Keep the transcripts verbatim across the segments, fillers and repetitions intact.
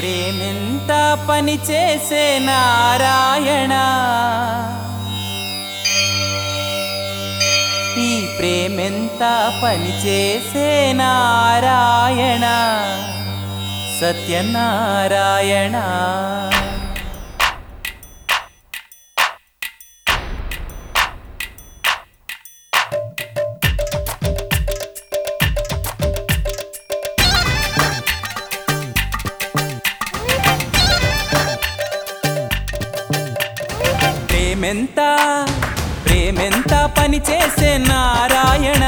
ప్రేమెంత పని చేసే నారాయణ, ఈ ప్రేమెంత పని చేసే నారాయణ, సత్యనారాయణ. ప్రేమెంత ప్రేమెంత పని చేసే నారాయణ,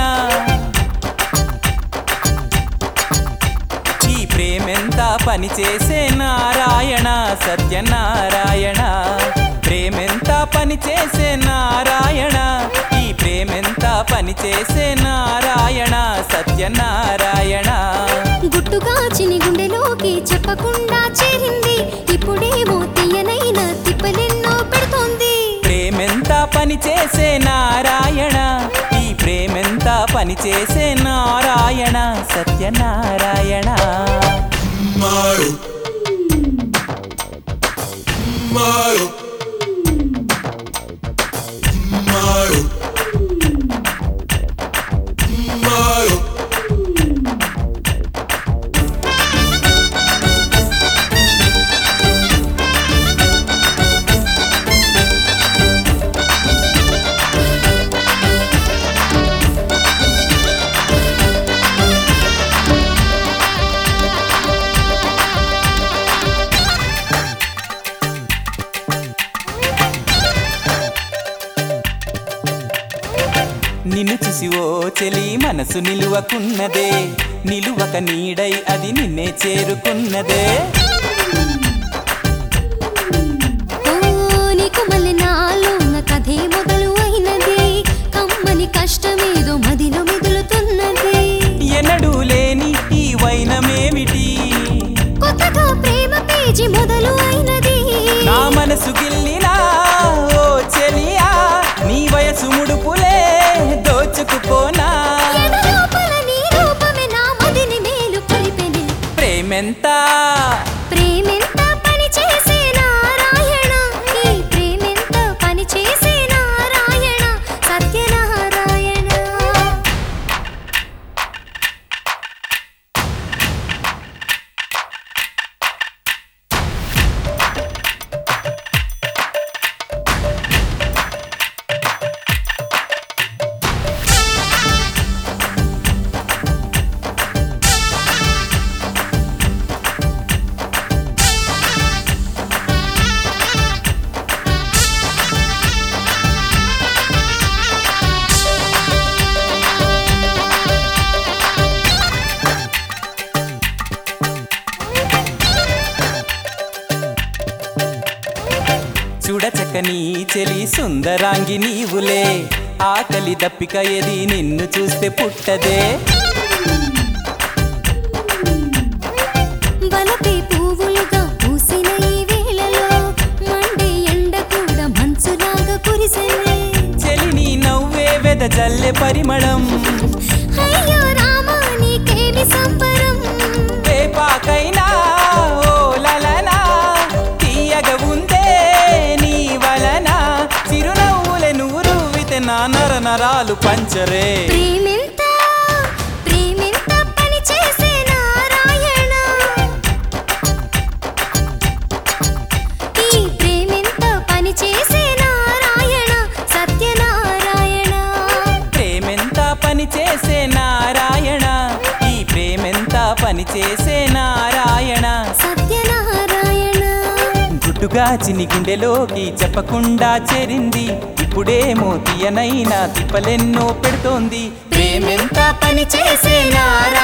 ఈ ప్రేమెంత పని చేసే నారాయణ, సత్యనారాయణ. ప్రేమెంత పని చేసే నారాయణ, ఈ ప్రేమెంత పని చేసే నారాయణ, సత్యనారాయణ. గుట్టుగా చిని గుండెలోకి చెప్పకుండా చేరింది, ఇప్పుడేమో తీయనైన తిప్పలెన్నో పెడుతోంది. ప్రేమెంత పని చేసే నారాయణ, ఈ ప్రేమెంత పని చేసే Narayana, Satyanarayana. Maru Maru Maru Maru నిన్ను చూసి ఓ చెలి మనసు నిలువకున్నదే, నిలువక నీడై అది నిన్నే చేరుకున్నదే. ఓ నీకు మళ్ళీ నాలో నా కథే మొదలు అయినది, కమ్మని కష్టమేదో మదిలో మెదులుతున్నది. ఎన్నడూ లేని ఈ వైనమేమిటి, కొత్తగా ప్రేమ పేజీ మొదలు అయినది. నా మనసు గిల్లినా ఓ చెలియా, నీ వయసు ముడుపులే దోచుకుపోనా. ఎదలోపల నీ రూపమే నా మదిని మేలు కొలిపెను. ప్రేమెంత ప్రేమెంత పని చేసే నారాయణ, ఈ ప్రేమెంత పని చేసే నారాయణ, సత్యనారాయణ. చూడచక్కని చెలి సుందరాంగి నీవులే, ఆకలి దప్పిక ఏది నిన్ను చూస్తే పుట్టదే. వలపే పువ్వులుగా పూసిన ఈ వేళలో మండే ఎండ కూడా మంచులాగా కురిసెనే. చెలి నీ నవ్వే వెద జల్లె పరిమళం, అయ్యో రామా నీకేమి సంబరం. వేపాకైనా ఓ లలనా, తీయగ ఉందే నీ వలన, చిరునవ్వులే నూరువితే నా నర నరాలు పంచరే. ప్రేమెంత ప్రేమెంత పని చేసే నారాయణ, ఈ ప్రేమెంత పని చేసే నారాయణ, సత్యనారాయణ. ప్రేమెంత పని చేసే నారాయణ, ఈ ప్రేమెంత పని చేసే నారాయణ, సత్యనారాయణ. గుట్టుగా చిని గుండెలోకి చెప్పకుండా చేరింది, ఇప్పుడేమో తీయనైనా తిప్పలెన్నో పెడుతోంది. ప్రేమెంత పని చేసే నారాయణ.